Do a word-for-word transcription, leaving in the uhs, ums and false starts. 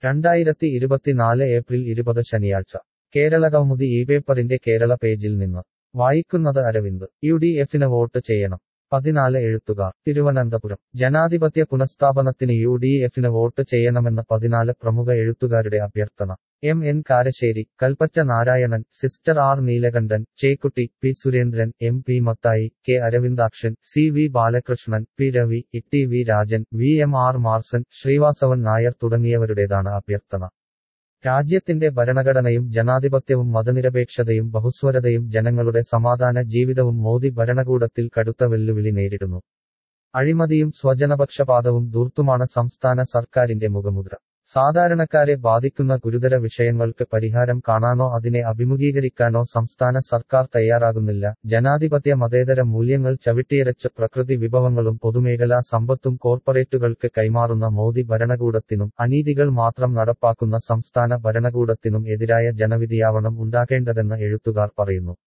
രണ്ടായിരത്തി ഇരുപത്തിനാല് ഏപ്രിൽ ഇരുപത് ശനിയാഴ്ച കേരളകൗമുദി ഈ പേപ്പറിന്റെ കേരള പേജിൽ നിന്ന് വായിക്കുന്നത് അരവിന്ദ്. യു ഡി എഫിന് വോട്ട് ചെയ്യണം. പതിനാല് എഴുത്തുകാർ തിരുവനന്തപുരം. ജനാധിപത്യ പുനഃസ്ഥാപനത്തിന് യു ഡി എഫിന് വോട്ട് ചെയ്യണമെന്ന് പതിനാല് പ്രമുഖ എഴുത്തുകാരുടെ അഭ്യർത്ഥന. M N Karassery, Kalpetta Narayanan, sister R Neelakantan, Chekkutty, P Surendran, M P Mathai, K Aravindakshan, C V Balakrishnan, P Ravi, T V Rajan, V M R Marson, Srivasavan Nair തുടങ്ങിയവരുടേതാണ് അഭ്യർത്ഥന. രാജ്യത്തിന്റെ ഭരണഘടനയും ജനാധിപത്യവും മതനിരപേക്ഷതയും ബഹുസ്വരതയും ജനങ്ങളുടെ സമാധാന ജീവിതവും മോദി ഭരണകൂടത്തിൽ കടുത്ത വെല്ലുവിളി നേരിടുന്നു. അഴിമതിയും സ്വജനപക്ഷപാതവും ധൂർത്തുമാണ് സംസ്ഥാന സർക്കാരിന്റെ മുഖമുദ്ര. സാധാരണക്കാരെ ബാധിക്കുന്ന ഗുരുതര വിഷയങ്ങൾക്ക് പരിഹാരം കാണാനോ അതിനെ അഭിമുഖീകരിക്കാനോ സംസ്ഥാന സർക്കാർ തയ്യാറാകുന്നില്ല. ജനാധിപത്യ മതേതര മൂല്യങ്ങൾ ചവിട്ടിയരച്ച് പ്രകൃതി വിഭവങ്ങളും പൊതുമേഖലാ സമ്പത്തും കോർപ്പറേറ്റുകൾക്ക് കൈമാറുന്ന മോദി ഭരണകൂടത്തിനും അനീതികൾ മാത്രം നടപ്പാക്കുന്ന സംസ്ഥാന ഭരണകൂടത്തിനും എതിരായ ജനവിധിയാവണം ഉണ്ടാകേണ്ടതെന്ന് എഴുത്തുകാർ പറയുന്നു.